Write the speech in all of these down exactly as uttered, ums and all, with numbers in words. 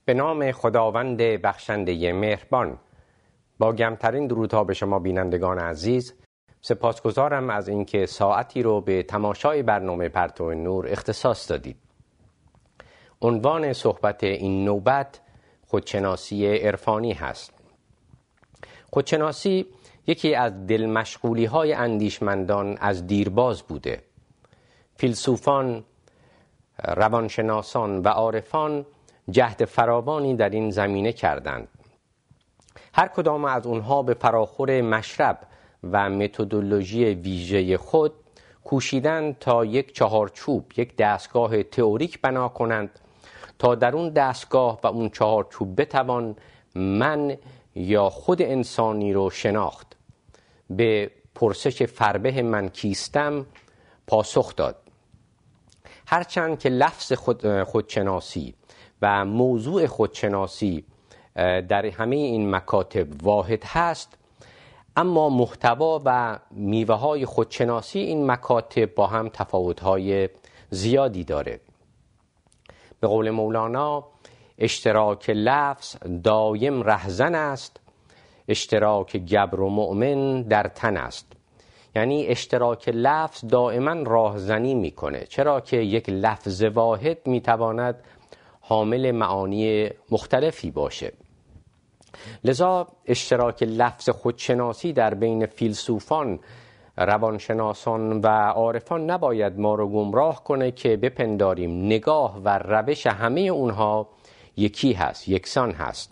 به نام خداوند بخشنده مهربان. با گرمترین درودها به شما بینندگان عزیز، سپاسگزارم از اینکه ساعتی رو به تماشای برنامه پرتو نور اختصاص دادید. عنوان صحبت این نوبت خودشناسی عرفانی هست. خودشناسی یکی از دلمشغولی های اندیشمندان از دیرباز بوده. فیلسوفان، روانشناسان و عارفان جهد فراوانی در این زمینه کردند. هر کدام از اونها به فراخور مشرب و متدولوژی ویژه خود کوشیدند تا یک چهارچوب، یک دستگاه تئوریک بنا کنند تا در اون دستگاه و اون چهارچوب بتوان من یا خود انسانی رو شناخت، به پرسش فربه من کیستم پاسخ داد. هرچند که لفظ خود خودشناسی و موضوع خودشناسی در همه این مکاتب واحد هست، اما محتوا و میوه های خودشناسی این مکاتب با هم تفاوت های زیادی داره. به قول مولانا اشتراک لفظ دایم رهزن است، اشتراک گبر و مؤمن در تن است. یعنی اشتراک لفظ دائما راهزنی میکنه، چرا که یک لفظ واحد میتواند حامل معانی مختلفی باشه. لذا اشتراک لفظ خودشناسی در بین فیلسوفان، روانشناسان و عارفان نباید ما رو گمراه کنه که بپنداریم نگاه و روش همه اونها یکی هست، یکسان هست.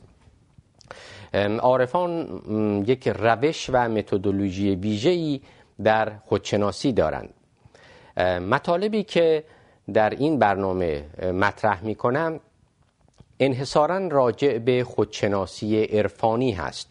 عارفان یک روش و متدولوژی ویژه‌ای در خودشناسی دارند. مطالبی که در این برنامه مطرح می‌کنم انحصاراً راجع به خودشناسی عرفانی هست.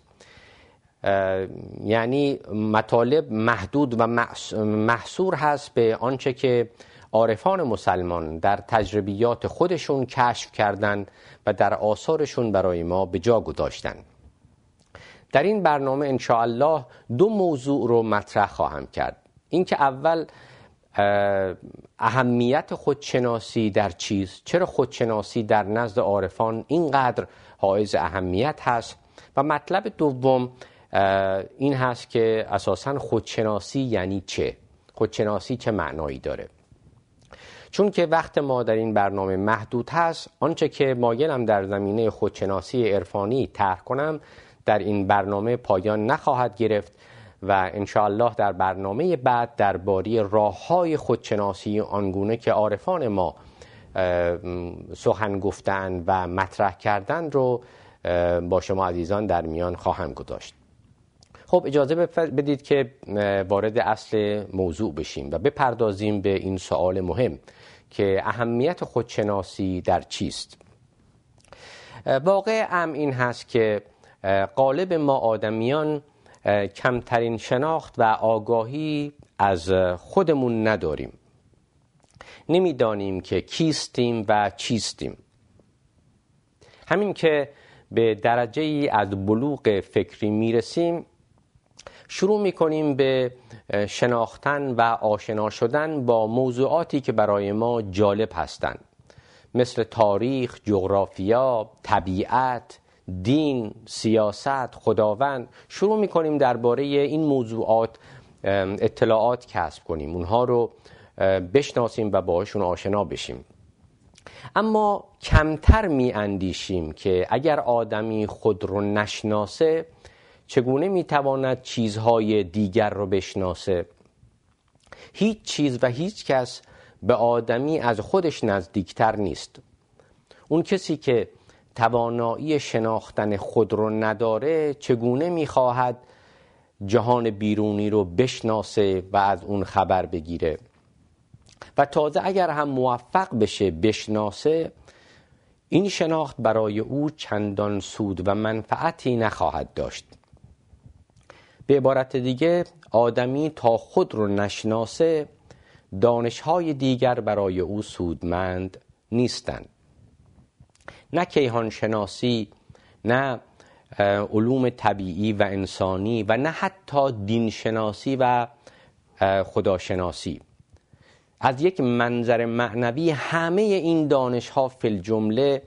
یعنی مطالب محدود و محصور هست به آنچه که عارفان مسلمان در تجربیات خودشون کشف کردند و در آثارشون برای ما به جا گذاشتند. در این برنامه انشاءالله دو موضوع رو مطرح خواهم کرد. این که اول اهمیت خودشناسی در چیست، چرا خودشناسی در نزد عارفان اینقدر حائز اهمیت هست، و مطلب دوم این هست که اساساً خودشناسی یعنی چه، خودشناسی چه معنایی داره. چون که وقت ما در این برنامه محدود هست، آنچه که مایلم در زمینه خودشناسی عرفانی طرح کنم در این برنامه پایان نخواهد گرفت و انشاءالله در برنامه بعد درباره راه‌های خودشناسی آنگونه که عارفان ما سخن گفتن و مطرح کردن رو با شما عزیزان در میان خواهم گذاشت. خب اجازه بدید که وارد اصل موضوع بشیم و بپردازیم به این سوال مهم که اهمیت خودشناسی در چیست. واقع امر این هست که غالب ما آدمیان کمترین شناخت و آگاهی از خودمون نداریم. نمیدانیم که کیستیم و چیستیم. همین که به درجه ای از بلوغ فکری میرسیم، شروع میکنیم به شناختن و آشنا شدن با موضوعاتی که برای ما جالب هستند، مثل تاریخ، جغرافیا، طبیعت، دین، سیاست، خداوند. شروع میکنیم درباره این موضوعات اطلاعات کسب کنیم، اونها رو بشناسیم و باهاشون آشنا بشیم. اما کمتر می اندیشیم که اگر آدمی خود رو نشناسه چگونه میتواند چیزهای دیگر رو بشناسه. هیچ چیز و هیچ کس به آدمی از خودش نزدیکتر نیست. اون کسی که توانایی شناختن خود رو نداره چگونه میخواهد جهان بیرونی رو بشناسه و از اون خبر بگیره؟ و تازه اگر هم موفق بشه بشناسه، این شناخت برای او چندان سود و منفعتی نخواهد داشت. به عبارت دیگه، آدمی تا خود رو نشناسه دانش‌های دیگر برای او سودمند نیستند. نه کیهان شناسی، نه علوم طبیعی و انسانی و نه حتی دین شناسی و خداشناسی. از یک منظر معنوی همه این دانش‌ها فی الجمله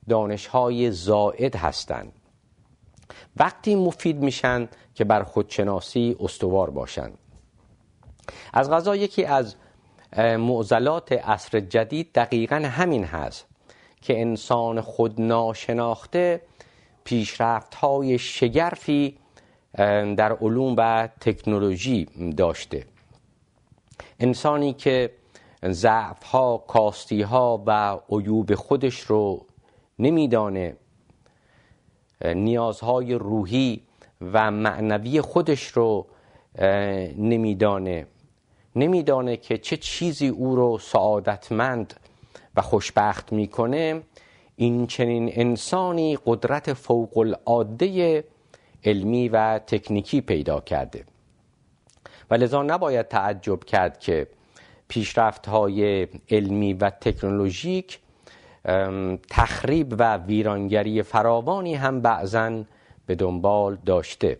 دانش‌های زائد هستند. وقتی مفید میشن که بر خودشناسی استوار باشند. از قضا یکی از معضلات عصر جدید دقیقاً همین هست که انسان خود ناشناخته پیشرفت‌های شگرفی در علوم و تکنولوژی داشته. انسانی که ضعف‌ها، کاستی‌ها و عیوب خودش رو نمیدانه، نیازهای روحی و معنوی خودش رو نمیدانه، نمیدانه که چه چیزی او رو سعادتمند و خوشبخت میکنه، این چنین انسانی قدرت فوق العاده علمی و تکنیکی پیدا کرده و لذا نباید تعجب کرد که پیشرفت‌های علمی و تکنولوژیک تخریب و ویرانگری فراوانی هم بعضاً به دنبال داشته.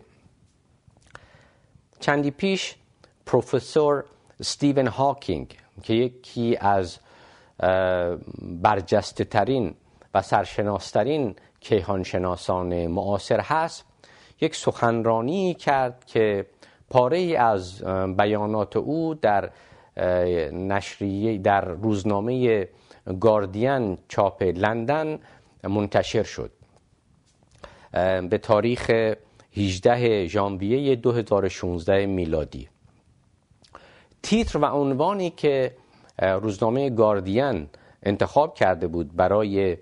چندی پیش پروفسور استیون هاکینگ که یکی از برجسته ترین و سرشناسترین کیهانشناسان معاصر هست، یک سخنرانی کرد که پاره از بیانات او در نشریه در روزنامه گاردین چاپ لندن منتشر شد به تاریخ هجدهم ژانویه دو هزار و شانزده میلادی. تیتر و عنوانی که روزنامه گاردین انتخاب کرده بود برای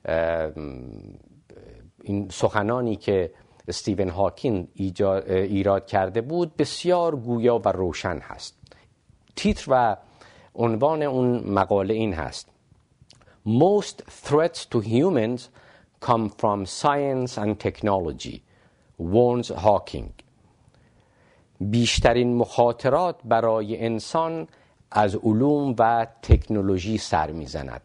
این سخنانی که استیون هاکینگ ایراد کرده بود بسیار گویا و روشن هست. تیتر و عنوان اون مقاله این هست: Most threats to humans come from science and technology, warns Hawking. بیشترین مخاطرات برای انسان از علوم و تکنولوژی سر میزند.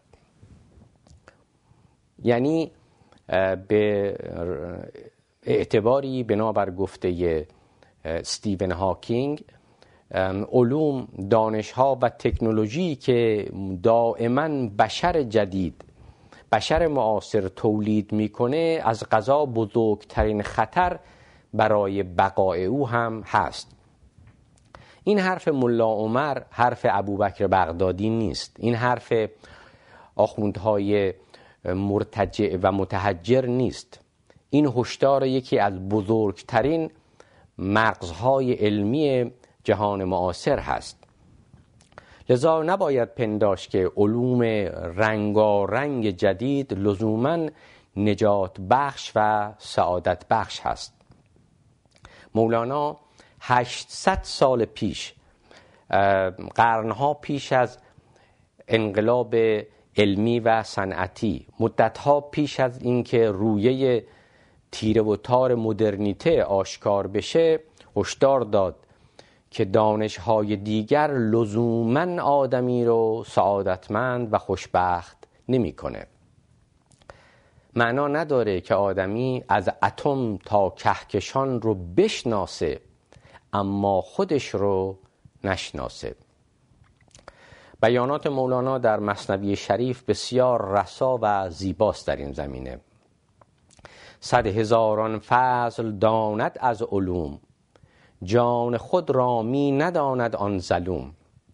یعنی به اعتباری بنابر گفته استیون هاکینگ، علوم، دانش‌ها و تکنولوژی که دائما بشر جدید، بشر معاصر تولید میکنه، از قضا بزرگترین خطر برای بقای او هم هست. این حرف ملا عمر حرف ابوبکر بغدادی نیست. این حرف آخوندهای مرتجع و متحجر نیست. این هشدار یکی از بزرگترین مغزهای علمی جهان معاصر هست. لذا نباید پنداشت که علوم رنگارنگ جدید لزوماً نجات بخش و سعادت بخش هست. مولانا هشتصد سال پیش، قرنها پیش از انقلاب علمی و صنعتی، مدتها پیش از اینکه رویه تیره و تار مدرنیته آشکار بشه، هشدار داد که دانش‌های دیگر لزوماً آدمی رو سعادتمند و خوشبخت نمی‌کنه. معنا نداره که آدمی از اتم تا کهکشان رو بشناسه اما خودش رو نشناسه. بیانات مولانا در مثنوی شریف بسیار رسا و زیباست در این زمینه. صد هزاران فضل داند از علوم، جان خود را می نداند آن ظلوم.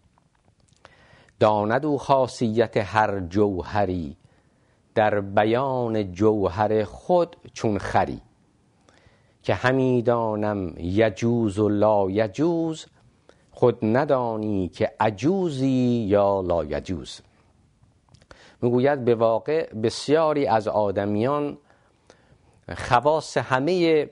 داند او خاصیت هر جوهری، در بیان جوهر خود چون خری. که همی دانم یجوز و لا یجوز، خود ندانی که عجوزی یا لا یجوز. میگوید به واقع بسیاری از آدمیان خواص همه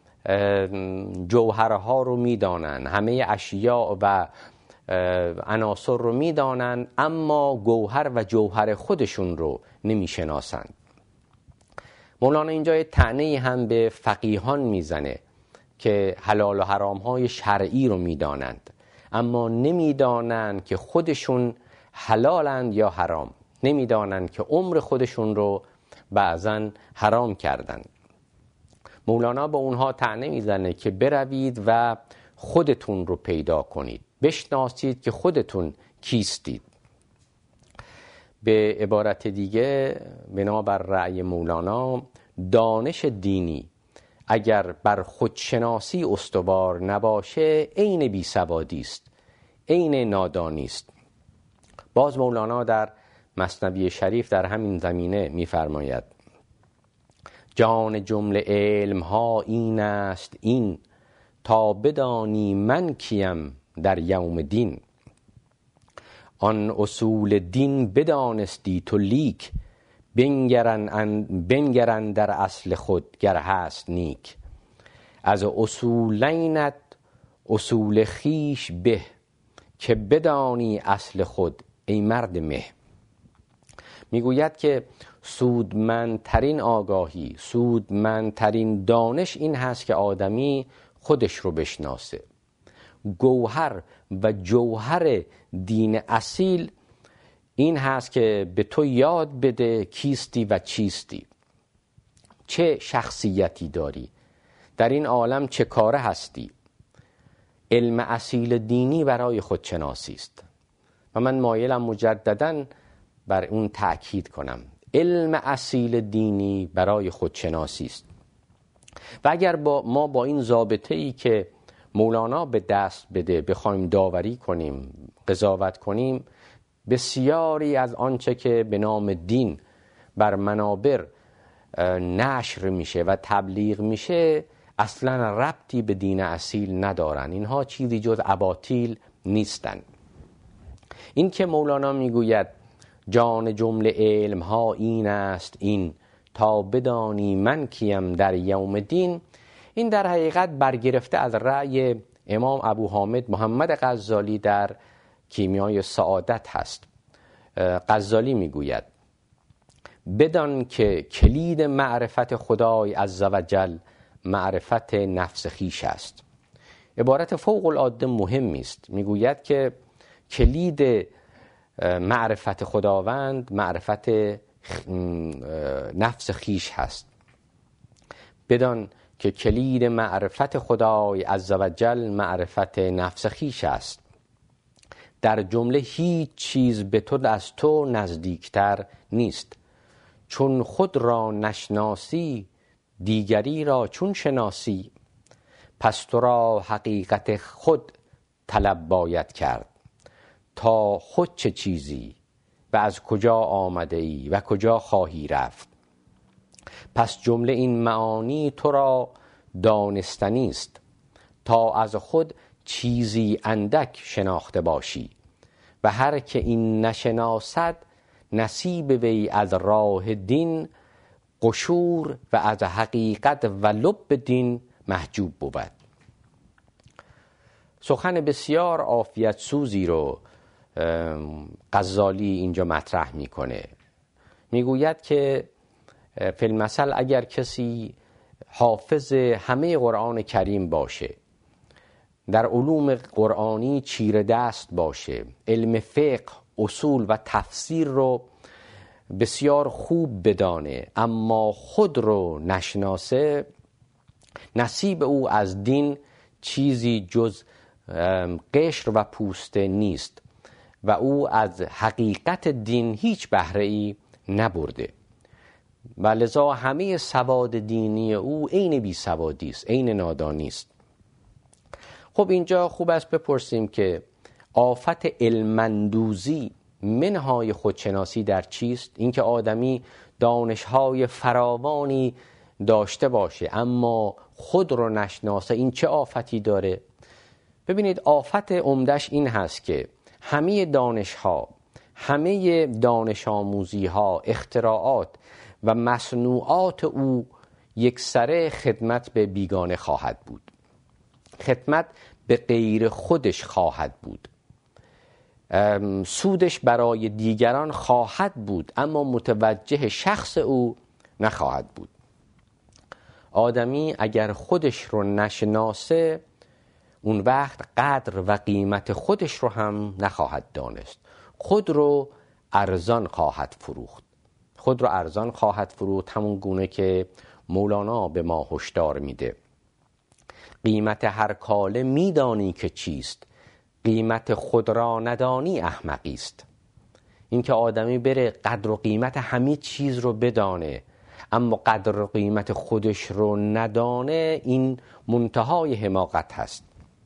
جوهرها رو میدانن، همه اشیاء و عناصر رو میدانن، اما گوهر و جوهر خودشون رو نمیشناسند. مولانا اینجا طعنه‌ای هم به فقیهان میزنه که حلال و حرام‌های شرعی رو میدانند اما نمیدانند که خودشون حلالند یا حرام، نمیدانند که عمر خودشون رو بعضن حرام کردن. مولانا با اونها طعنه میزنه که بروید و خودتون رو پیدا کنید، بشناسید که خودتون کیستید. به عبارت دیگه بنابر رأی مولانا دانش دینی اگر بر خودشناسی استوار نباشه عین بیسوادی است، عین نادانی است. باز مولانا در مثنوی شریف در همین زمینه می‌فرماید جان جمله علم ها این است این، تا بدانی من کیم در یوم دین. آن اصول دین بدانستی تو لیک، بنگرن, بنگرن در اصل خود گر هست نیک. از اصولینت اصول خیش به، که بدانی اصل خود ای مرد مه. میگوید که سودمندترین آگاهی، سودمندترین دانش این هست که آدمی خودش رو بشناسه. گوهر و جوهر دین اصیل این هست که به تو یاد بده کیستی و چیستی، چه شخصیتی داری، در این عالم چه کاره هستی. علم اصیل دینی برای خودشناسی است و من مایلم مجدداً بر اون تأکید کنم. علم اصیل دینی برای خودشناسی است و اگر با ما با این ضابطه‌ای که مولانا به دست بده بخوایم داوری کنیم، قضاوت کنیم، بسیاری از آنچه که به نام دین بر منابر نشر میشه و تبلیغ میشه اصلا ربطی به دین اصیل ندارن. اینها چیزی جز اباطیل نیستن. این که مولانا میگوید جان جمله علم ها این است این، تا بدانی من کیم در یوم دین، این در حقیقت برگرفته از رأی امام ابو حامد محمد غزالی در کیمیای سعادت هست. غزالی میگوید بدان که کلید معرفت خدای عزوجل معرفت نفس خیش است. عبارت فوق العاده مهمی است. میگوید که کلید معرفت خداوند معرفت نفس خیش هست. بدان که کلید معرفت خدای عزوجل معرفت نفس خیش است. در جمله هیچ چیز به تو از تو نزدیکتر نیست. چون خود را نشناسی دیگری را چون شناسی. پس تو را حقیقت خود طلب باید کرد. تا خود چه چیزی و از کجا آمده ای و کجا خواهی رفت. پس جمله این معانی تو را دانستنی است، تا از خود چیزی اندک شناخته باشی. و هر که این نشناسد نصیب وی از راه دین قشور و از حقیقت و لب دین محجوب بود. سخن بسیار عافیت سوزی رو غزالی اینجا مطرح میکنه. میگوید که فی المثل اگر کسی حافظ همه قرآن کریم باشه، در علوم قرآنی چیره دست باشه، علم فقه، اصول و تفسیر رو بسیار خوب بدانه، اما خود رو نشناسه، نصیب او از دین چیزی جز قشر و پوسته نیست و او از حقیقت دین هیچ بهره‌ای نبرده و لذا همه سواد دینی او عین بی سوادی است، عین نادانی است. خب اینجا خوب است بپرسیم که آفت علم‌اندوزی منهای خودشناسی در چیست؟ اینکه آدمی دانش‌های فراوانی داشته باشه اما خود رو نشناسه، این چه آفتی داره؟ ببینید آفت عمدش این هست که همه دانش‌ها، همه دانش آموزی‌ها، اختراعات و مصنوعات او یکسره خدمت به بیگانه خواهد بود، خدمت به غیر خودش خواهد بود، سودش برای دیگران خواهد بود اما متوجه شخص او نخواهد بود. آدمی اگر خودش رو نشناسه اون وقت قدر و قیمت خودش رو هم نخواهد دانست، خود رو ارزان خواهد فروخت، خود رو ارزان خواهد فروخت، همون گونه که مولانا به ما هشدار میده. قیمت هر کاله میدانی که چیست، قیمت خود را ندانی احمقی است. اینکه آدمی بره قدر و قیمت همه چیز رو بدانه اما قدر و قیمت خودش رو ندانه، این منتهای حماقت هست.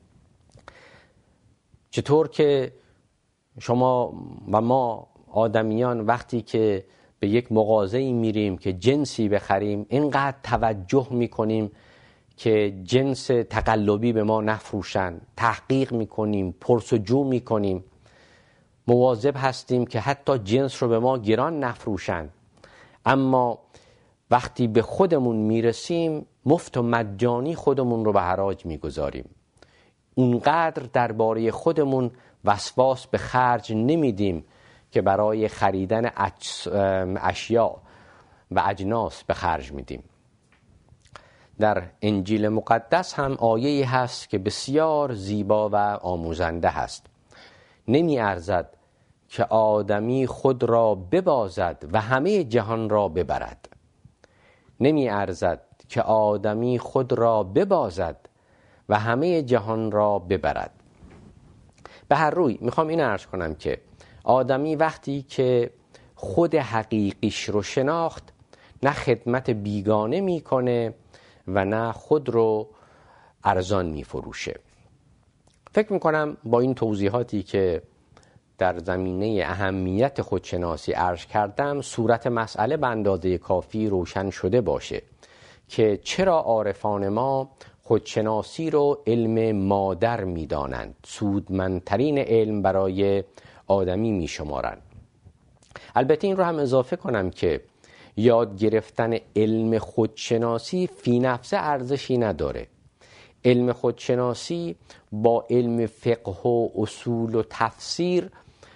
چطور که شما و ما آدمیان وقتی که به یک مغازه‌ای میریم که جنسی بخریم، اینقدر توجه میکنیم که جنس تقلبی به ما نفروشن، تحقیق میکنیم، پرسجو میکنیم، مواظب هستیم که حتی جنس رو به ما گران نفروشن. اما وقتی به خودمون میرسیم مفت و مجانی خودمون رو به حراج میگذاریم. اونقدر درباره خودمون وسواس به خرج نمیدیم که برای خریدن اشیاء و اجناس به خرج میدیم. در انجیل مقدس هم آیه‌ای هست که بسیار زیبا و آموزنده هست. نمی ارزد که آدمی خود را ببازد و همه جهان را ببرد. نمی ارزد که آدمی خود را ببازد و همه جهان را ببرد. به هر روی میخوام این عرض کنم که آدمی وقتی که خود حقیقیش رو شناخت، نه خدمت بیگانه میکنه و نه خود رو ارزان میفروشه. فکر میکنم با این توضیحاتی که در زمینه اهمیت خودشناسی عرض کردم، صورت مسئله به اندازه کافی روشن شده باشه که چرا عارفان ما خودشناسی رو علم مادر میدانند، سودمندترین علم برای آدمی میشمارند. البته این رو هم اضافه کنم که یاد گرفتن علم خودشناسی فی نفسه ارزشی نداره. علم خودشناسی با علم فقه و اصول و تفسیر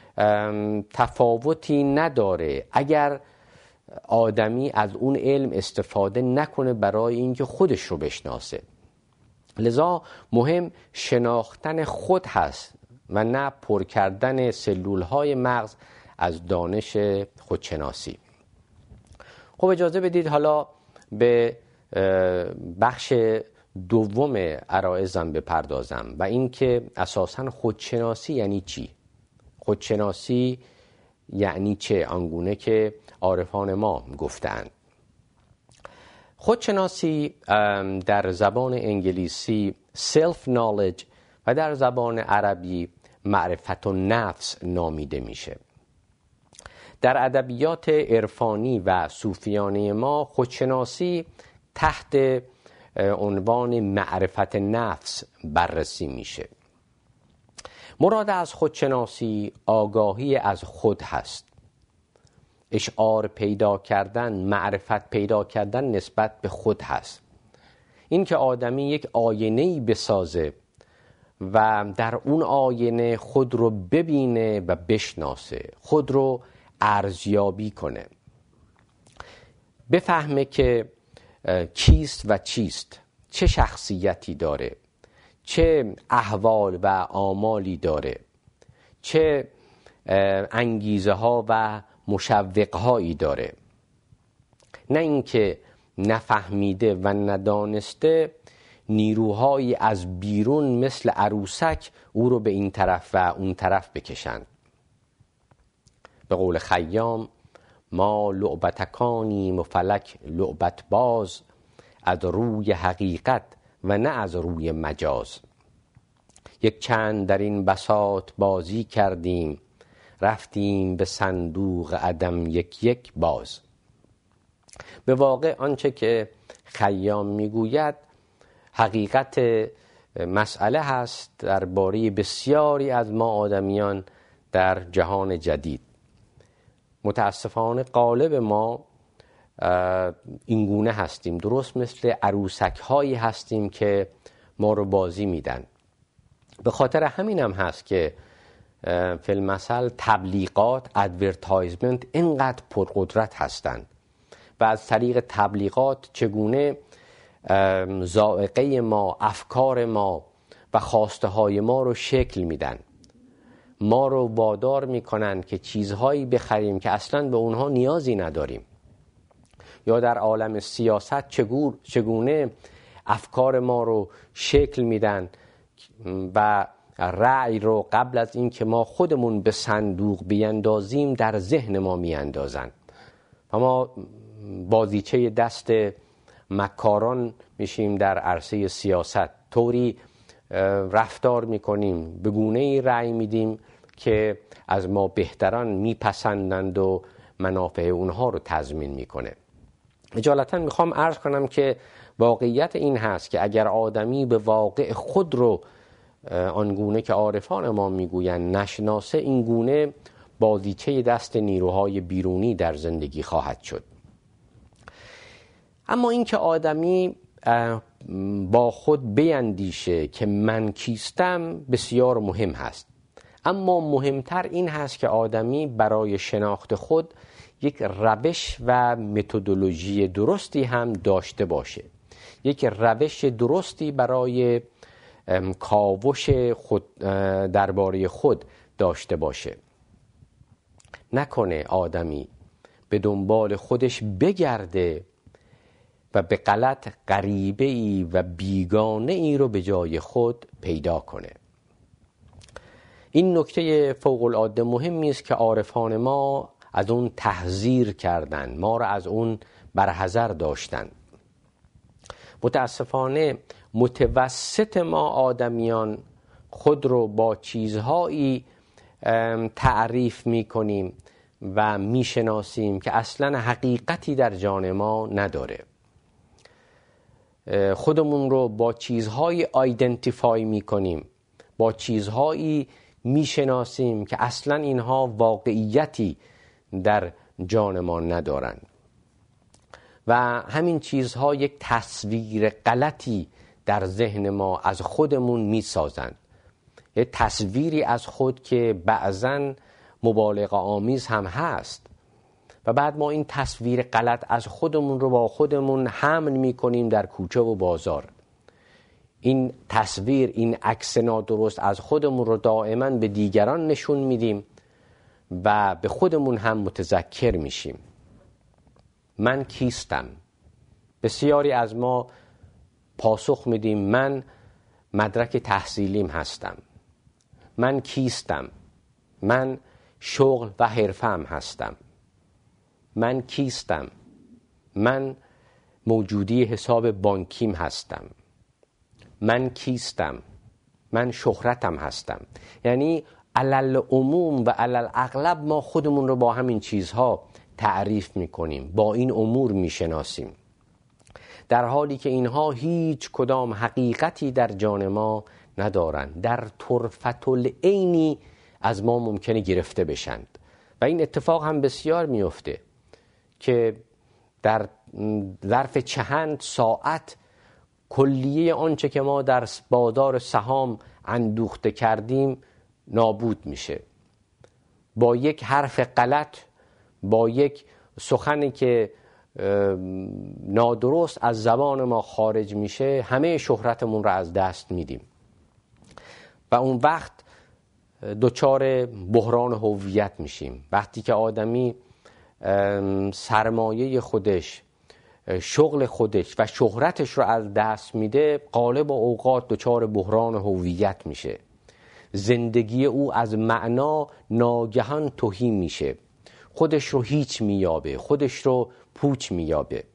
تفاوتی نداره اگر آدمی از اون علم استفاده نکنه برای اینکه خودش رو بشناسه. لذا مهم شناختن خود هست و نه پر کردن سلولهای مغز از دانش خودشناسی. خب اجازه بدید حالا به بخش دوم عرایزم بپردازم و این که اساساً خودشناسی یعنی چی؟ خودشناسی یعنی چه؟ آنگونه که عارفان ما گفتند. خودشناسی در زبان انگلیسی self knowledge و در زبان عربی معرفت النفس نامیده میشه. در ادبیات عرفانی و صوفیانه ما خودشناسی تحت عنوان معرفت نفس بررسی میشه. مراد از خودشناسی آگاهی از خود هست، اشعار پیدا کردن، معرفت پیدا کردن نسبت به خود هست. این که آدمی یک آینه‌ای بسازه و در اون آینه خود رو ببینه و بشناسه، خود رو ارزیابی کنه، بفهمه که کیست و چیست، چه شخصیتی داره، چه احوال و آمالی داره، چه انگیزه ها و مشوق هایی داره. نه اینکه نفهمیده و ندانسته نیروهایی از بیرون مثل عروسک او رو به این طرف و اون طرف بکشند. به قول خیام ما لعبتکانیم و فلک لعبت باز، از روی حقیقت و نه از روی مجاز. یک چند در این بساط بازی کردیم، رفتیم به صندوق عدم یک یک باز. به واقع آنچه که خیام میگوید حقیقت مسئله هست درباره بسیاری از ما آدمیان در جهان جدید. متاسفانه غالب ما اینگونه هستیم، درست مثل عروسک هایی هستیم که ما رو بازی میدن. به خاطر همین هم هست که فی المثل تبلیغات، ادورتایزمنت اینقدر پرقدرت هستند و از طریق تبلیغات چگونه ذائقه ما، افکار ما و خواسته های ما رو شکل میدن، ما رو وادار میکنن که چیزهایی بخریم که اصلا به اونها نیازی نداریم. یا در عالم سیاست چگونه افکار ما رو شکل میدن و رأی رو قبل از این که ما خودمون به صندوق بیندازیم در ذهن ما میاندازن و ما بازیچه دست مکاران میشیم در عرصه سیاست. طوری رفتار میکنیم، به گونه‌ای رأی میدیم که از ما بهتران میپسندند و منافع اونها رو تضمین میکنه. اجالتا میخوام عرض کنم که واقعیت این هست که اگر آدمی به واقع خود رو آنگونه که عارفان ما میگویند نشناسه، این گونه بازیچه دست نیروهای بیرونی در زندگی خواهد شد. اما این که آدمی با خود بیندیشه که من کیستم بسیار مهم هست، اما مهمتر این هست که آدمی برای شناخت خود یک روش و متدولوژی درستی هم داشته باشه، یک روش درستی برای کاوش خود درباره خود داشته باشه. نکنه آدمی به دنبال خودش بگرده و به غلط غریبه ای و بیگانه ای رو به جای خود پیدا کنه. این نکته فوق العاده مهمی است که عارفان ما از اون تحذیر کردن، ما را از اون برحذر داشتن. متاسفانه متوسط ما آدمیان خود رو با چیزهایی تعریف می کنیم و می شناسیم که اصلا حقیقتی در جان ما نداره. خودمون رو با چیزهایی آیدنتیفای می کنیم، با چیزهایی می شناسیم که اصلا اینها واقعیتی در جان ما ندارن و همین چیزها یک تصویر غلطی در ذهن ما از خودمون می سازند، یک تصویری از خود که بعضن مبالغه آمیز هم هست و بعد ما این تصویر غلط از خودمون رو با خودمون حمل می کنیم در کوچه و بازار. این تصویر، این عکس نادرست از خودمون رو دائما به دیگران نشون میدیم و به خودمون هم متذکر میشیم. من کیستم؟ بسیاری از ما پاسخ میدیم من مدرک تحصیلیم هستم، من کیستم؟ من شغل و حرفم هستم، من کیستم؟ من موجودی حساب بانکیم هستم، من کیستم؟ من شهرتم هستم. یعنی علل عموم و علل اغلب ما خودمون رو با همین چیزها تعریف میکنیم، با این امور میشناسیم، در حالی که اینها هیچ کدام حقیقتی در جان ما ندارن، در طرفت العینی از ما ممکنه گرفته بشند و این اتفاق هم بسیار میفته که در ظرف چند ساعت کلیه آنچه که ما در بازار سهام اندوخته کردیم نابود میشه. با یک حرف غلط، با یک سخنی که نادرست از زبان ما خارج میشه، همه شهرتمون رو از دست میدیم و اون وقت دچار بحران هویت میشیم. وقتی که آدمی سرمایه خودش، شغل خودش و شهرتش رو از دست میده، غالب اوقات دچار بحران هویت میشه. زندگی او از معنا ناگهان تهی میشه، خودش رو هیچ میابه، خودش رو پوچ میابه.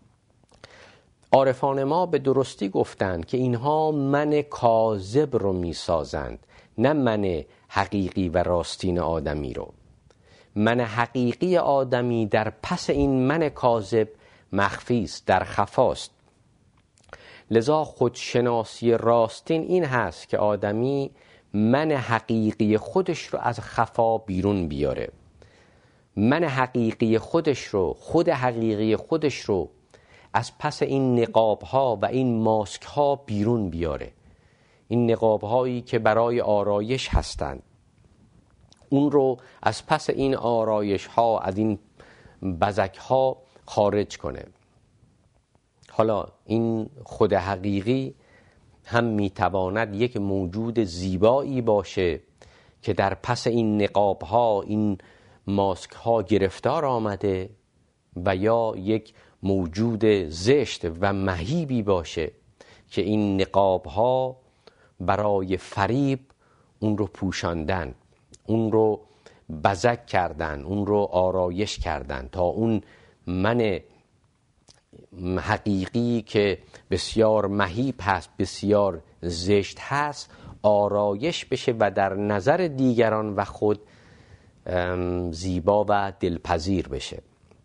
عارفان ما به درستی گفتند که اینها من کاذب رو میسازند، نه من حقیقی و راستین آدمی رو. من حقیقی آدمی در پس این من کاذب مخفی است، در خفاست. لذا خودشناسی راستین این هست که آدمی من حقیقی خودش رو از خفا بیرون بیاره، من حقیقی خودش رو، خود حقیقی خودش رو از پس این نقاب ها و این ماسک ها بیرون بیاره. این نقاب هایی که برای آرایش هستند، اون رو از پس این آرایش ها، از این بزک ها خارج کنه. حالا این خود حقیقی هم میتواند یک موجود زیبایی باشه که در پس این نقاب ها، این ماسک ها گرفتار آمده، و یا یک موجود زشت و مهیبی باشه که این نقاب ها برای فریب اون رو پوشاندن، اون رو بزک کردن، اون رو آرایش کردن تا اون من حقیقی که بسیار مهیب هست، بسیار زشت هست، آرایش بشه و در نظر دیگران و خود زیبا و دلپذیر بشه.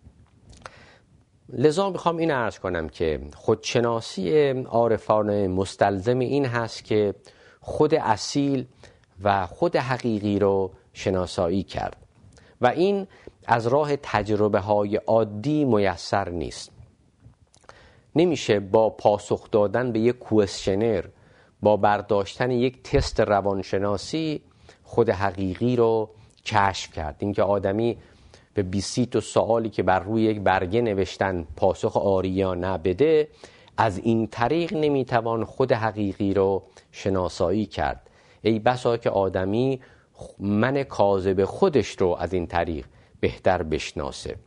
لذا میخوام این عرض کنم که خودشناسی عارفانه مستلزم این هست که خود اصیل و خود حقیقی رو شناسایی کرد و این از راه تجربه های عادی میسر نیست. نمیشه با پاسخ دادن به یک کوئسشنر، با برداشتن یک تست روانشناسی خود حقیقی رو کشف کرد. اینکه آدمی به بیست تا سوالی که بر روی یک برگه نوشتن پاسخ آری یا نه بده، از این طریق نمیتوان خود حقیقی رو شناسایی کرد. ای بسا که آدمی من کاذب خودش رو از این طریق بهتر بشناسه.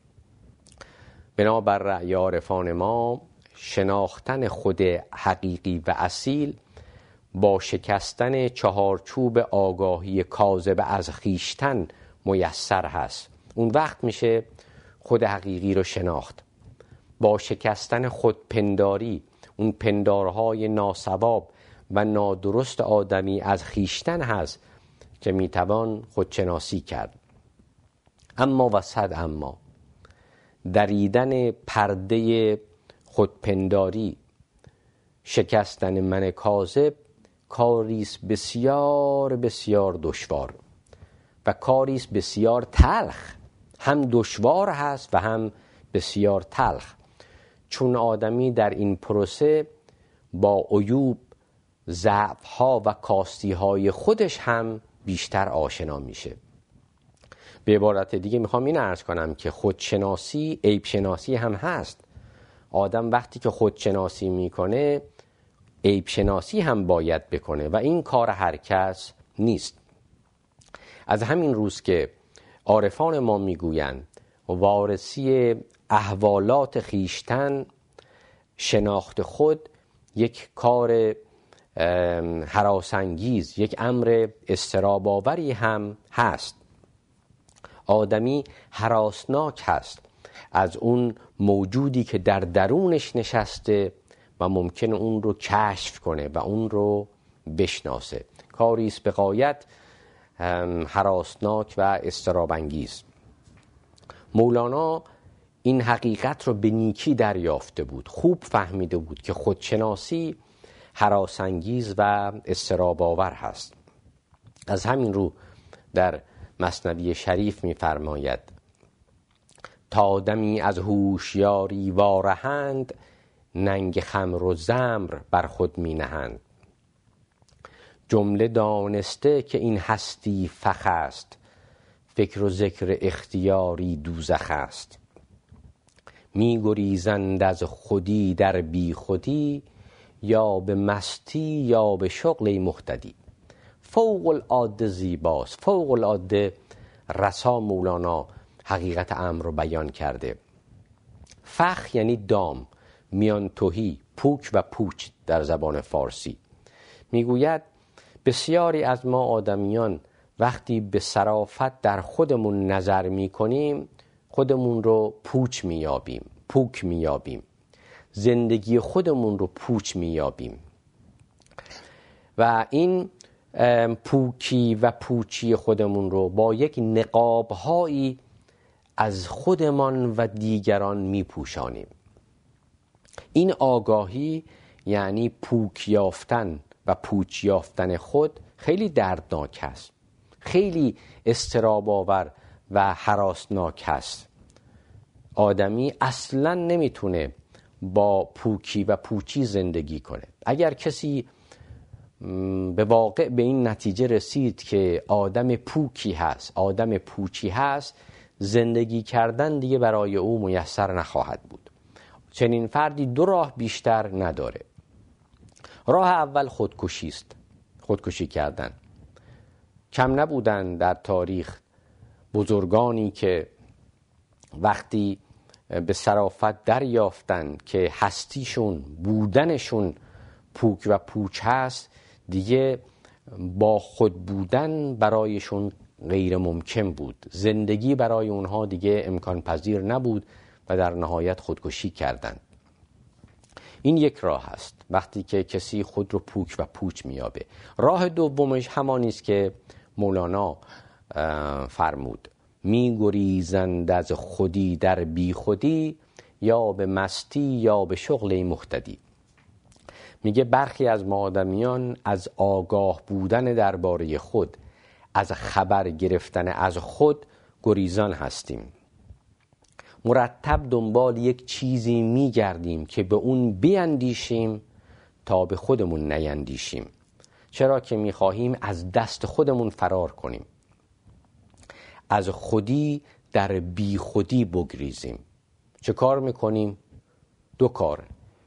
بنابر رأی عارفان ما، شناختن خود حقیقی و اصیل با شکستن چهارچوب آگاهی کاذب از خیشتن میسر هست. اون وقت میشه خود حقیقی رو شناخت. با شکستن خودپنداری، اون پندارهای ناسواب و نادرست آدمی از خیشتن هست که میتوان خودشناسی کرد. اما و صد اما، دریدن پرده خودپنداری، شکستن من کاذب، کاریست بسیار بسیار دشوار و کاریست بسیار تلخ. هم دشوار هست و هم بسیار تلخ، چون آدمی در این پروسه با عیوب، ضعف‌ها و کاستی‌های خودش هم بیشتر آشنا میشه. به عبارت دیگه میخوام این عرض کنم که خودشناسی عیب شناسی هم هست. آدم وقتی که خودشناسی میکنه، عیب شناسی هم باید بکنه و این کار هر کس نیست. از همین روز که عارفان ما میگویند وارسی احوالات خیشتن، شناخت خود یک کار هراسانگیز، یک امر اضطراب آوری هم هست. آدمی هراسناک هست از اون موجودی که در درونش نشسته و ممکنه اون رو کشف کنه و اون رو بشناسه. کاریست به غایت هراسناک و اضطراب انگیز. مولانا این حقیقت رو به نیکی دریافته بود، خوب فهمیده بود که خودشناسی هراسانگیز و اضطراب آور هست. از همین رو در مثنوی شریف می‌فرماید: تا دمی از هوشیاری وارهند، ننگ خمر و زمر بر خود می نهند. جمله دانسته که این هستی فخ است، فکر و ذکر اختیاری دوزخ است. می گریزند از خودی در بی خودی، یا به مستی یا به شغل مقتدی. فوق العاده زیباست، فوق العاده رسا مولانا حقیقت امر رو بیان کرده. فخ یعنی دام، میان تهی، پوک و پوچ در زبان فارسی. میگوید بسیاری از ما آدمیان وقتی به صرافت در خودمون نظر میکنیم، خودمون رو پوچ میابیم، پوک میابیم، زندگی خودمون رو پوچ میابیم و این پوکی و پوچی خودمون رو با یک نقاب‌هایی از خودمان و دیگران میپوشانیم. این آگاهی یعنی پوک یافتن و پوچ یافتن خود خیلی دردناک است، خیلی اضطراب آور و هراسناک است. آدمی اصلا نمیتونه با پوکی و پوچی زندگی کنه. اگر کسی به واقع به این نتیجه رسید که آدم پوکی هست، آدم پوچی هست، زندگی کردن دیگه برای او میسر نخواهد بود. چنین فردی دو راه بیشتر نداره. راه اول خودکشی است، خودکشی کردن. کم نبودن در تاریخ بزرگانی که وقتی به صرافت دریافتن که هستیشون، بودنشون پوک و پوچ هست، دیگه با خود بودن برایشون غیر ممکن بود. زندگی برای اونها دیگه امکان پذیر نبود و در نهایت خودکشی کردند. این یک راه است وقتی که کسی خود رو پوک و پوچ میابه. راه دومش همانی است که مولانا فرمود: میگریزند از خودی در بی خودی، یا به مستی یا به شغل مختدی. میگه برخی از ما آدمیان از آگاه بودن درباره خود، از خبر گرفتن از خود گریزان هستیم. مرتب دنبال یک چیزی میگردیم که به اون بیندیشیم تا به خودمون نیندیشیم، چرا که میخواهیم از دست خودمون فرار کنیم، از خودی در بی خودی بگریزیم. چه کار میکنیم؟ دو کار: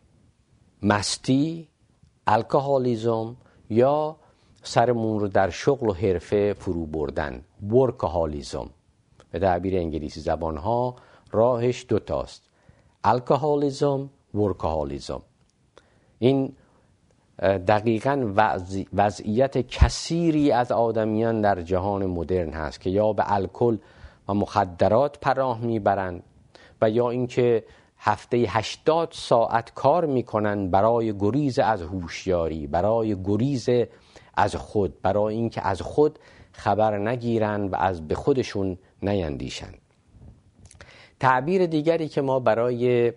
مستی، الکهالیزم، یا سرمون رو در شغل و حرفه فرو بردن، ورکهالیزم. به تعبیر انگلیسی زبان ها راهش دوتاست: الکهالیزم، ورکهالیزم. این دقیقاً وضعیت کثیری از آدمیان در جهان مدرن هست که یا به الکل و مخدرات پناه میبرند و یا اینکه هفته هشتاد ساعت کار میکنن برای گریز از هوشیاری، برای گریز از خود، برای اینکه از خود خبر نگیرن و از به خودشون نیندیشن. تعبیر دیگری که ما برای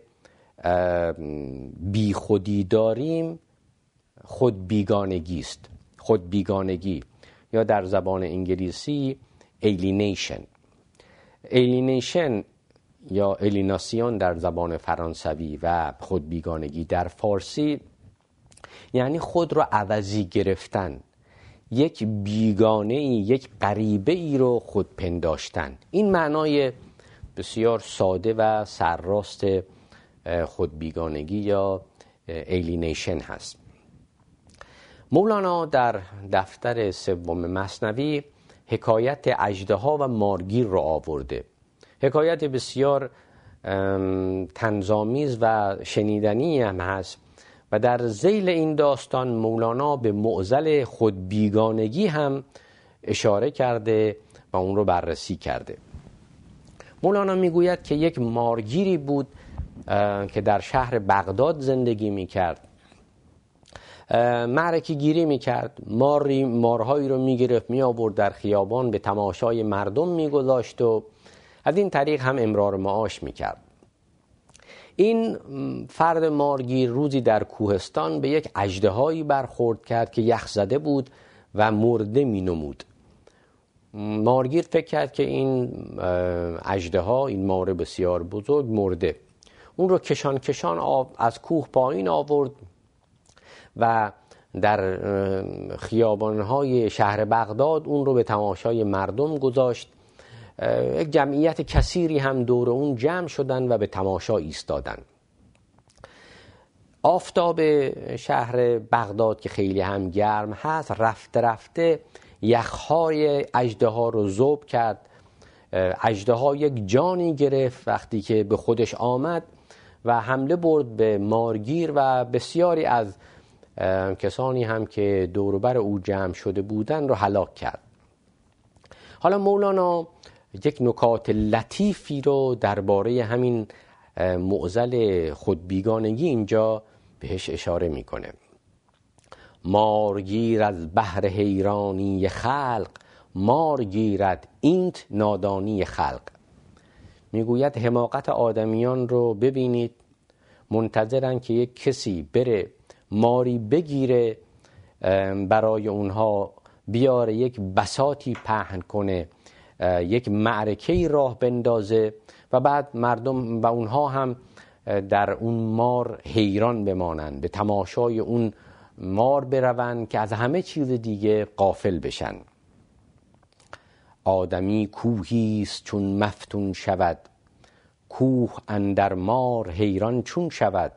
بی خودی داریم خود بیگانگی است. خود بیگانگی یا در زبان انگلیسی alienation. alienation یا الیناسیون در زبان فرانسوی و خود بیگانگی در فارسی یعنی خود رو عوضی گرفتن، یک بیگانه ای، یک غریبه ای رو خود پنداشتن. این معنای بسیار ساده و سرراست خود بیگانگی یا alienation هست. مولانا در دفتر سوم مثنوی حکایت اژدها و مارگیر رو آورده. حکایت بسیار طنزآمیز و شنیدنی هم هست و در ذیل این داستان مولانا به معضل خود بیگانگی هم اشاره کرده و اون رو بررسی کرده. مولانا میگوید که یک مارگیری بود که در شهر بغداد زندگی میکرد. معرکه گیری میکرد، ماری مارهایی رو میگرفت می آورد در خیابان به تماشای مردم میگذاشت و از این طریق هم امرار معاش میکرد. این فرد مارگیر روزی در کوهستان به یک اژدهایی برخورد کرد که یخ زده بود و مرده مینمود. مارگیر فکر کرد که این اژدها، این مار بسیار بزرگ، مرده. اون رو کشان کشان از کوه پایین آورد و در خیابان‌های شهر بغداد اون رو به تماشای مردم گذاشت. یک جمعیت کثیری هم دور اون جمع شدن و به تماشا ایستادن. آفتاب شهر بغداد که خیلی هم گرم هست رفته رفته یخهای اژدها رو ذوب کرد. اژدها یک جانی گرفت وقتی که به خودش آمد و حمله برد به مارگیر و بسیاری از کسانی هم که دور و بر او جمع شده بودن رو هلاک کرد. حالا مولانا یک نکات لطیفی رو درباره همین معضل خودبیگانگی اینجا بهش اشاره میکنه. مارگیر از بحر حیرانی خلق، مارگیرد اینت نادانی خلق. میگوید حماقت آدمیان رو ببینید، منتظرن که یک کسی بره ماری بگیره، برای اونها بیاره یک بساطی پهن کنه، یک معرکه‌ای راه بندازه و بعد مردم و اونها هم در اون مار حیران بمانند، به تماشای اون مار بروند که از همه چیز دیگه غافل بشن. آدمی کوهیست چون مفتون شود، کوه اندر مار حیران چون شود.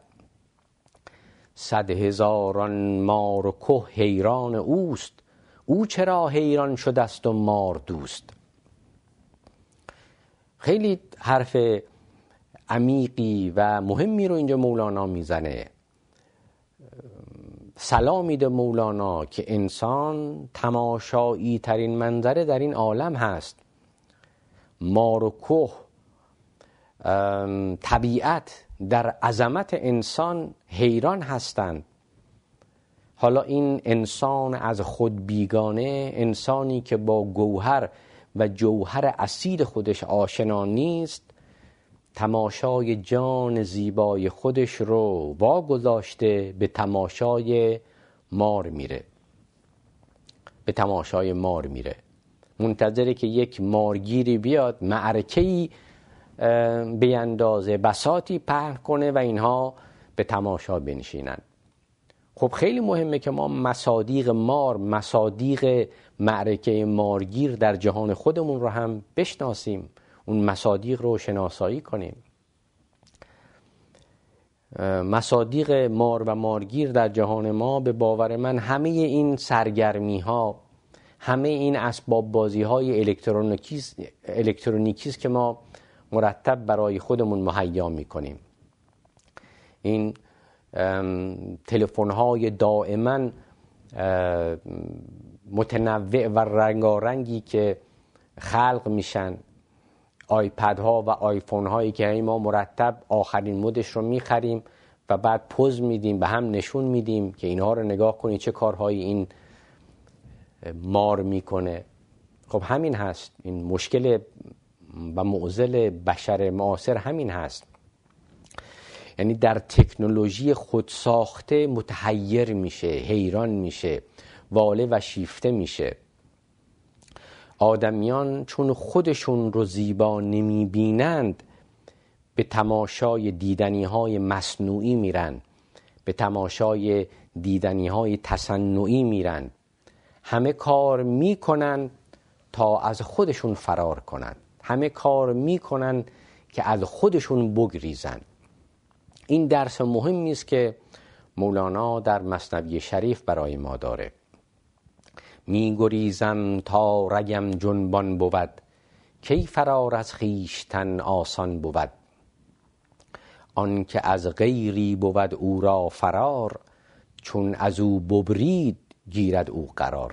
صد هزاران مار و که حیران اوست، او چرا حیران شده است و مار دوست. خیلی حرف عمیقی و مهمی رو اینجا مولانا میزنه. سلام میده مولانا که انسان تماشایی ترین منظره در این عالم هست. مار و کوه، طبیعت در عظمت انسان حیران هستند. حالا این انسان از خود بیگانه، انسانی که با گوهر و جوهر اصیل خودش آشنا نیست، تماشای جان زیبای خودش رو واگذاشته به تماشای مار میره به تماشای مار میره منتظره که یک مارگیری بیاد، معرکه‌ای بیندازه، بساطی پهن کنه و اینها به تماشا بنشینن. خب خیلی مهمه که ما مصادیق مار، مصادیق معرکه مارگیر در جهان خودمون رو هم بشناسیم، اون مصادیق رو شناسایی کنیم. مصادیق مار و مارگیر در جهان ما به باور من همه این سرگرمی ها، همه این اسباب بازی های الکترونیکی است که ما مرتب برای خودمون مهیا میکنیم. این تلفن های دائما متنوع و رنگارنگی که خلق میشن، آیپد ها و آیفون هایی که ما مرتب آخرین مدش رو میخریم و بعد پوز میدیم، به هم نشون میدیم که اینها رو نگاه کنید چه کارهایی این مار میکنه. خب همین هست، این مشکل و معضل بشر معاصر همین هست. یعنی در تکنولوژی خودساخته متحیر میشه، حیران میشه، واله و شیفته میشه. آدمیان چون خودشون رو زیبا نمیبینند به تماشای دیدنی های مصنوعی میرن، به تماشای دیدنی های تصنعی میرن. همه کار میکنن تا از خودشون فرار کنن، همه کار میکنن که از خودشون بگریزن. این درس مهمی است که مولانا در مثنوی شریف برای ما داره. می گریزم تا رگم جنبان بود، کی فرار از خویشتن آسان بود. آن که از غیری بود او را فرار، چون از او ببرید گیرد او قرار.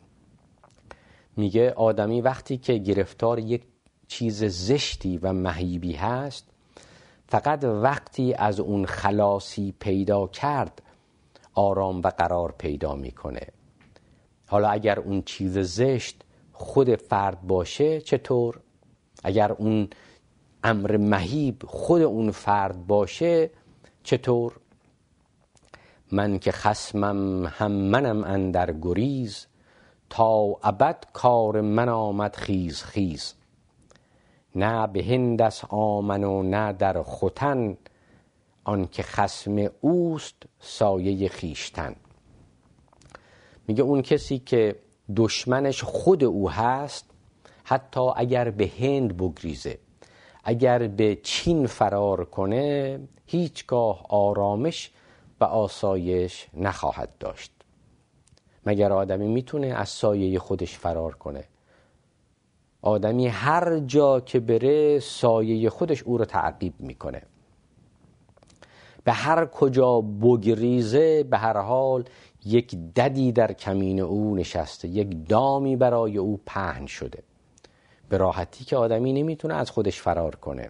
میگه آدمی وقتی که گرفتار یک چیز زشتی و مهیبی هست، فقط وقتی از اون خلاصی پیدا کرد آرام و قرار پیدا میکنه. حالا اگر اون چیز زشت خود فرد باشه چطور؟ اگر اون امر مهیب خود اون فرد باشه چطور؟ من که خصمم هم منم اندر گریز، تا ابد کار من آمد خیز خیز. نه به هندس آمن و نه در ختن، آن که خصم اوست سایه خیشتن. میگه اون کسی که دشمنش خود او هست، حتی اگر به هند بگریزه، اگر به چین فرار کنه، هیچگاه آرامش و آسایش نخواهد داشت. مگر آدمی میتونه از سایه خودش فرار کنه؟ آدمی هر جا که بره سایه خودش او رو تعقیب میکنه. به هر کجا بگریزه به هر حال یک ددی در کمین او نشسته، یک دامی برای او پهن شده. به راحتی که آدمی نمیتونه از خودش فرار کنه.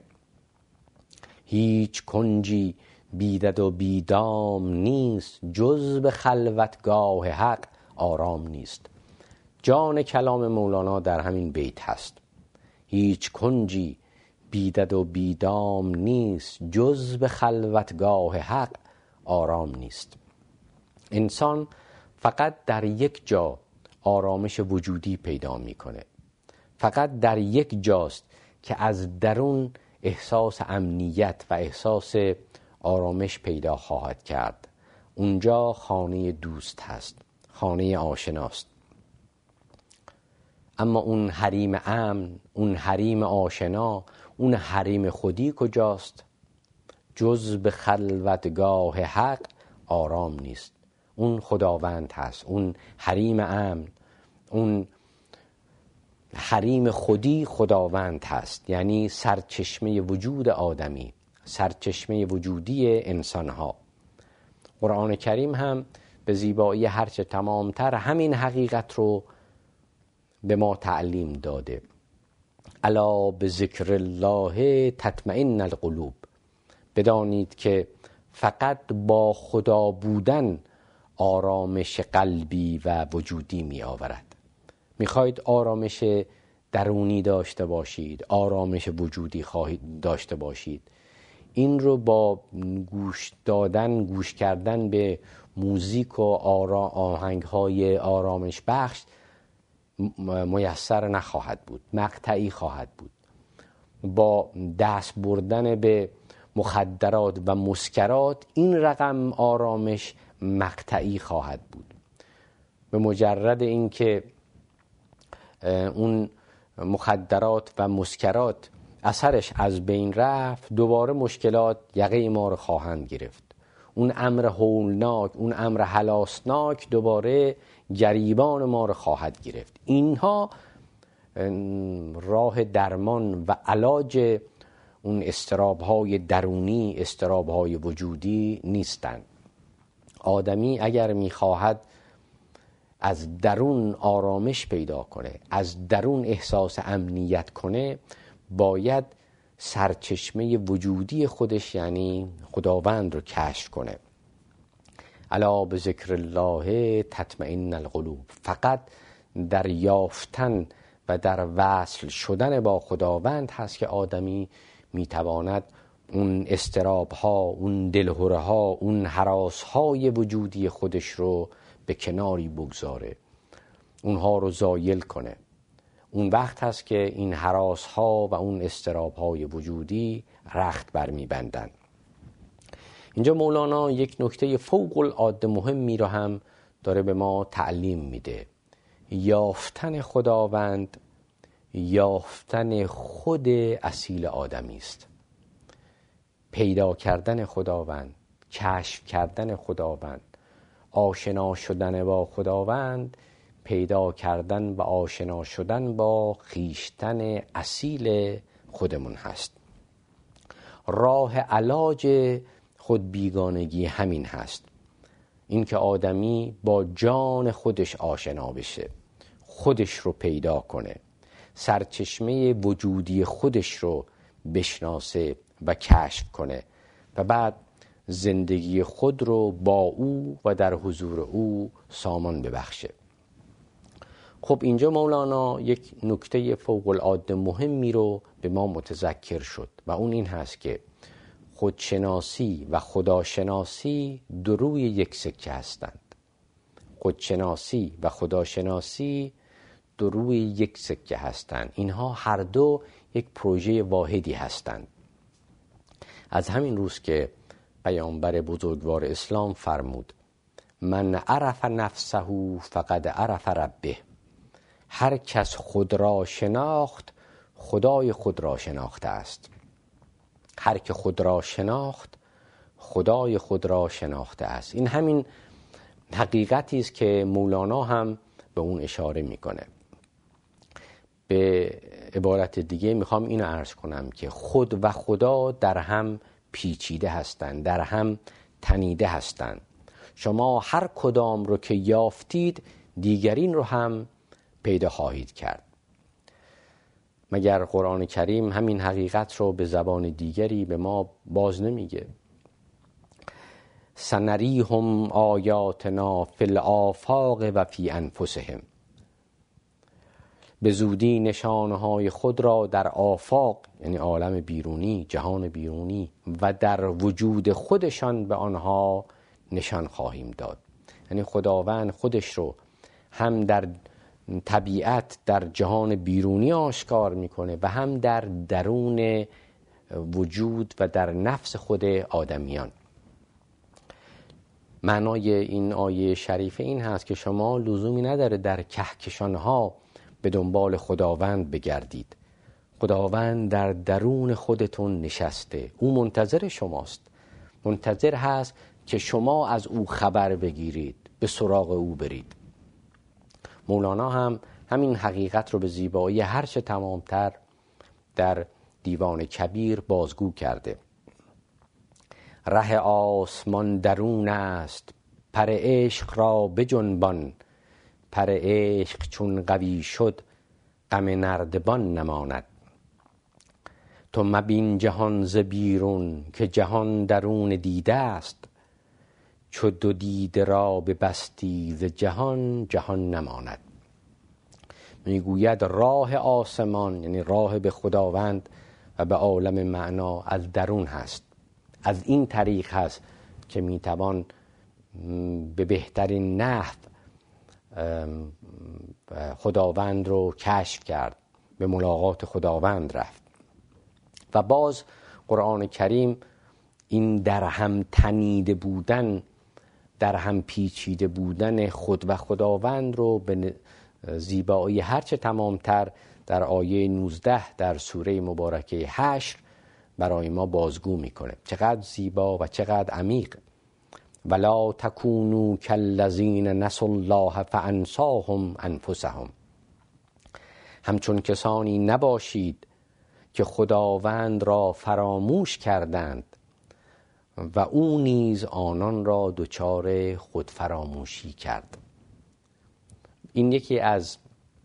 هیچ کنجی بیدد و بیدام نیست، جز به خلوتگاه حق آرام نیست. جان کلام مولانا در همین بیت هست. هیچ کنجی بیدد و بیدام نیست، جز به خلوتگاه حق آرام نیست. انسان فقط در یک جا آرامش وجودی پیدا میکنه. فقط در یک جاست که از درون احساس امنیت و احساس آرامش پیدا خواهد کرد. اونجا خانه دوست هست، خانه آشناست. اما اون حریم امن، اون حریم آشنا، اون حریم خودی کجاست؟ جز به خلوتگاه حق آرام نیست. اون خداوند هست، اون حریم امن، اون حریم خودی خداوند هست. یعنی سرچشمه وجود آدمی، سرچشمه وجودی انسانها. قرآن کریم هم به زیبایی هرچه تمامتر همین حقیقت رو به ما تعلیم داده. الا به ذکر الله تطمئن القلوب. بدانید که فقط با خدا بودن آرامش قلبی و وجودی می آورد. می خواهید آرامش درونی داشته باشید، آرامش وجودی خواهید داشته باشید، این رو با گوش دادن، گوش کردن به موزیک و آرا آهنگ های آرامش بخش میسر نخواهد بود، مقطعی خواهد بود. با دست بردن به مخدرات و مسکرات این رقم آرامش مقطعی خواهد بود. به مجرد اینکه اون مخدرات و مسکرات اثرش از بین رفت، دوباره مشکلات یقه ما رو خواهند گرفت. اون امر هولناک، اون امر هلاسناک دوباره گریبان ما رو خواهد گرفت. اینها راه درمان و علاج اون اضطراب‌های درونی، اضطراب‌های وجودی نیستند. آدمی اگر می‌خواهد از درون آرامش پیدا کنه، از درون احساس امنیت کنه، باید سرچشمه وجودی خودش یعنی خداوند رو کشف کنه. الا به ذکر الله تطمئن القلوب. فقط در یافتن و در وصل شدن با خداوند هست که آدمی میتواند اون اضطراب ها، اون دلهره ها، اون هراس های وجودی خودش رو به کناری بگذاره، اونها رو زایل کنه. اون وقت هست که این هراس ها و اون اضطراب های وجودی رخت بر میبندن. اینجا مولانا یک نکته فوق العاده مهمی رو هم داره به ما تعلیم میده. یافتن خداوند یافتن خود اصیل آدمی است. پیدا کردن خداوند، کشف کردن خداوند، آشنا شدن با خداوند، پیدا کردن و آشنا شدن با خویشتن اصیل خودمون هست. راه علاج خود بیگانگی همین هست، این که آدمی با جان خودش آشنا بشه، خودش رو پیدا کنه، سرچشمه وجودی خودش رو بشناسه و کشف کنه و بعد زندگی خود رو با او و در حضور او سامان ببخشه. خب اینجا مولانا یک نکته فوق العاده مهمی رو به ما متذکر شد و اون این هست که خودشناسی و خداشناسی دو روی یک سکه هستند. خودشناسی و خداشناسی دو روی یک سکه هستند. اینها هر دو یک پروژه واحدی هستند. از همین روز که پیامبر بزرگوار اسلام فرمود من عرف نفسه فقد عرف ربه. هر کس خود را شناخت خدای خود را شناخته است. هر که خود را شناخت خدای خود را شناخته است. این همین حقیقتی است که مولانا هم به اون اشاره میکنه. به عبارت دیگه میخوام اینو عرض کنم که خود و خدا در هم پیچیده هستند، در هم تنیده هستند. شما هر کدام رو که یافتید دیگرین رو هم پیدا خواهید کرد. مگر قرآن کریم همین حقیقت رو به زبان دیگری به ما باز نمیگه؟ سنریهم آیاتنا فی الآفاق و فی انفسهم. به زودی نشانهای خود را در آفاق یعنی عالم بیرونی، جهان بیرونی و در وجود خودشان به آنها نشان خواهیم داد. یعنی خداوند خودش رو هم در طبیعت در جهان بیرونی آشکار میکنه و هم در درون وجود و در نفس خود آدمیان. معنای این آیه شریفه این هست که شما لزومی نداره در کهکشانها به دنبال خداوند بگردید. خداوند در درون خودتون نشسته. او منتظر شماست. منتظر هست که شما از او خبر بگیرید، به سراغ او برید. مولانا هم همین حقیقت رو به زیبایی هرچه تمامتر در دیوان کبیر بازگو کرده. ره آسمان درون است پر عشق را بجنبان، پر عشق چون قوی شد غم نردبان نماند. تو مبین جهان ز بیرون که جهان درون دیده است، چو دو دیده را ببستی ز جهان جهان نماند. میگوید راه آسمان، یعنی راه به خداوند و به عالم معنا، از درون هست. از این طریق هست که میتوان به بهترین نحو خداوند رو کشف کرد، به ملاقات خداوند رفت. و باز قرآن کریم این در هم تنیده بودن، در هم پیچیده بودن خود و خداوند رو به زیبایی هرچه تمامتر در آیه نوزده در سوره مبارکه حشر برای ما بازگو میکنه. چقدر زیبا و چقدر عمیق. ولا تکونوا کالذین نسوا الله فانساهم انفسهم. همچون کسانی نباشید که خداوند را فراموش کردند و او نیز آنان را دچار خود فراموشی کرد. این یکی از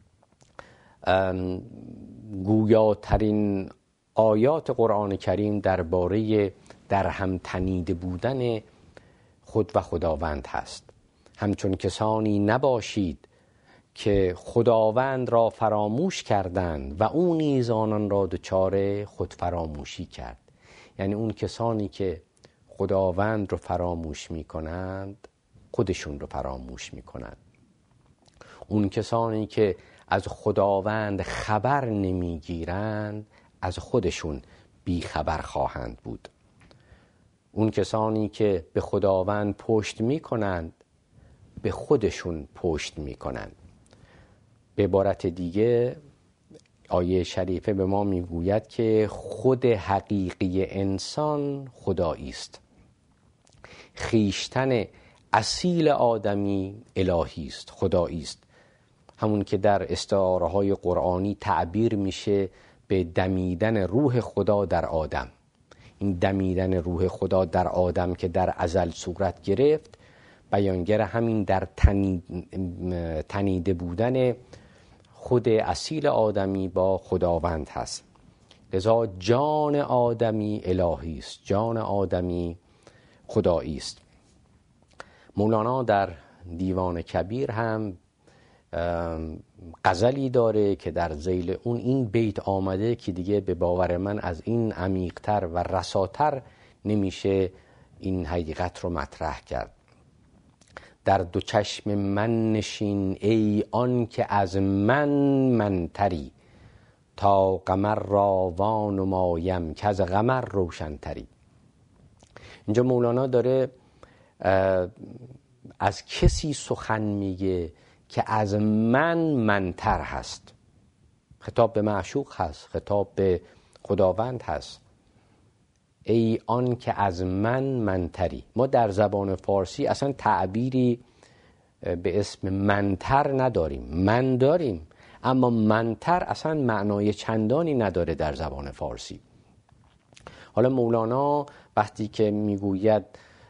گویاترین آیات قرآن کریم درباره در هم تنیده بودن خود و خداوند هست. همچون کسانی نباشید که خداوند را فراموش کردند و او نیز آنان را دچار خود فراموشی کرد. یعنی اون کسانی که خداوند رو فراموش می کنند خودشون رو فراموش می کنند. اون کسانی که از خداوند خبر نمی گیرند از خودشون بی خبر خواهند بود. اون کسانی که به خداوند پشت می کنند به خودشون پشت می کنند. به عبارت دیگه آیه شریفه به ما می گوید که خود حقیقی انسان خدایی است. خیشتن اصیل آدمی الهی است، خدایی است. همون که در استعاره های قرآنی تعبیر میشه به دمیدن روح خدا در آدم. این دمیدن روح خدا در آدم که در ازل صورت گرفت بیانگر همین در تنیده بودن خود اصیل آدمی با خداوند هست. لذا جان آدمی الهی است، جان آدمی خدایی است. مولانا در دیوان کبیر هم غزلی داره که در ذیل اون این بیت آمده که دیگه به باور من از این عمیق‌تر و رساتر نمیشه این حقیقت رو مطرح کرد. در دو چشم من نشین ای آن که از من منتری، تا قمر را وانمایم که از قمر روشنتری. اینجا مولانا داره از کسی سخن میگه که از من منتر هست. خطاب به معشوق هست، خطاب به خداوند هست. ای آن که از من منتری. ما در زبان فارسی اصلا تعبیری به اسم منتر نداریم. من داریم اما منتر اصلا معنای چندانی نداره در زبان فارسی. حالا مولانا وقتی که میگوید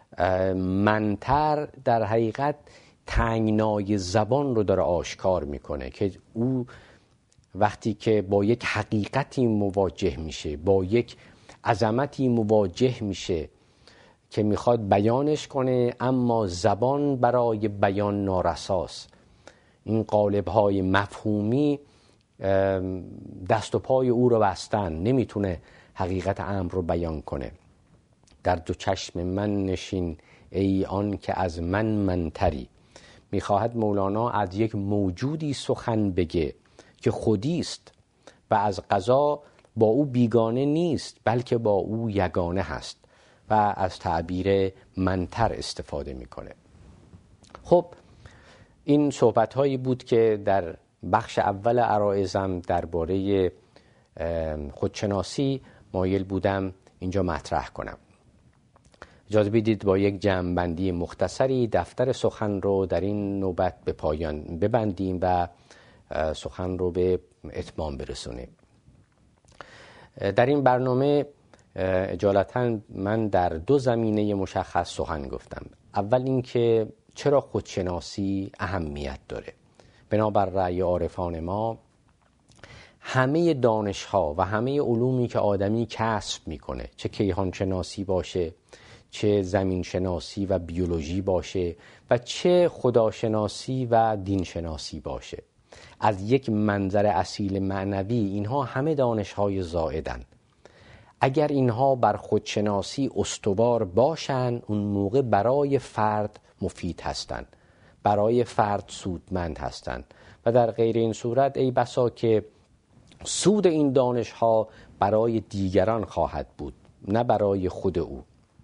منتر در حقیقت تنگنای زبان رو داره آشکار میکنه که او وقتی که با یک حقیقتی مواجه میشه، با یک عظمتی مواجه میشه که میخواد بیانش کنه اما زبان برای بیان نارساست، این قالب‌های مفهومی دست و پای او رو بستن، نمیتونه حقیقت امر رو بیان کنه. در دو چشم من نشین ای آن که از من منتری. میخواهد مولانا از یک موجودی سخن بگه که خودیست و از قضا با او بیگانه نیست بلکه با او یگانه هست و از تعبیر منتر استفاده میکنه. خب این صحبت هایی بود که در بخش اول عرایزم درباره خودشناسی مایل بودم اینجا مطرح کنم. اجازه بدید با یک جمع‌بندی مختصری دفتر سخن رو در این نوبت به پایان ببندیم و سخن رو به اتمام برسونیم. در این برنامه اجالتا من در دو زمینه مشخص سخن گفتم. اول این که چرا خودشناسی اهمیت داره؟ بنابر رأی عارفان ما همه دانش‌ها و همه علومی که آدمی کسب میکنه، چه کیهان شناسی باشه، چه زمین شناسی و بیولوژی باشه و چه خداشناسی و دین شناسی باشه، از یک منظر اصیل معنوی اینها همه دانش‌های زائدن. اگر اینها بر خودشناسی استوار باشن، اون موقع برای فرد مفید هستند، برای فرد سودمند هستند و در غیر این صورت ای بسا که سود این دانش‌ها برای دیگران خواهد بود، نه برای خود او.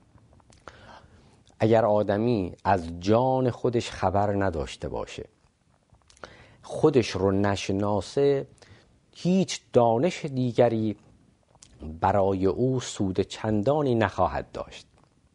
اگر آدمی از جان خودش خبر نداشته باشه، خودش رو نشناسه، هیچ دانش دیگری برای او سود چندانی نخواهد داشت.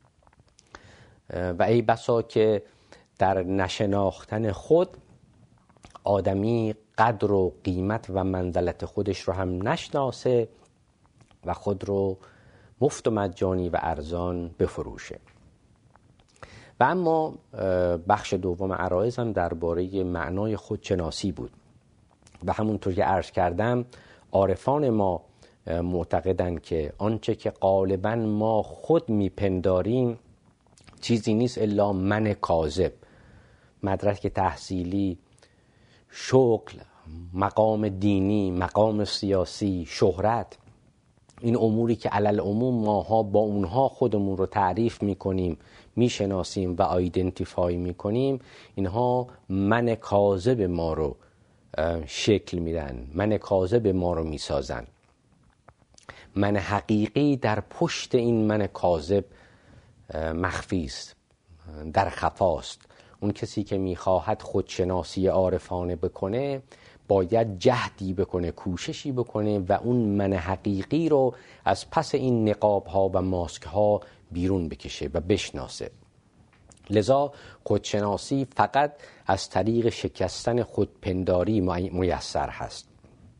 و ای بسا که در نشناختن خود آدمی قدر و قیمت و منزلت خودش رو هم نشناسه و خود رو مفت و مجانی و ارزان بفروشه. و اما بخش دوم عرایض هم درباره معنای خودشناسی بود و همونطور که عرض کردم عارفان ما معتقدند که آنچه که غالباً ما خود میپنداریم چیزی نیست الا من کاذب، مدرک تحصیلی، شغل، مقام دینی، مقام سیاسی، شهرت، این اموری که علل عموم ماها با اونها خودمون رو تعریف میکنیم، میشناسیم و آیدنتیفای میکنیم، اینها من کاذب ما رو شکل میدن، من کاذب ما رو میسازن. من حقیقی در پشت این من کاذب مخفی است، در خفاست. اون کسی که میخواهد خودشناسی عارفانه بکنه باید جهدی بکنه، کوششی بکنه و اون من حقیقی رو از پس این نقاب ها و ماسک ها بیرون بکشه و بشناسه. لذا خودشناسی فقط از طریق شکستن خودپنداری میسر هست.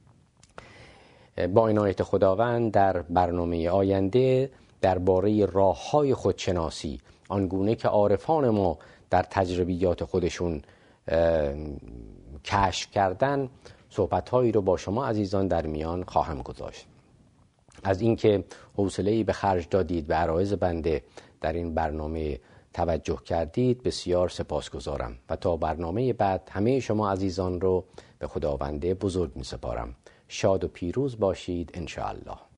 با عنایت خداوند در برنامه آینده درباره راه‌های خودشناسی آنگونه که عارفان ما در تجربیات خودشون کشف کردن صحبت‌هایی رو با شما عزیزان در میان خواهم گذاشت. از اینکه حوصله‌ای به خرج دادید به عرایض بنده در این برنامه توجه کردید بسیار سپاسگزارم و تا برنامه بعد همه شما عزیزان رو به خداوند بزرگ می‌سپارم. شاد و پیروز باشید انشاءالله.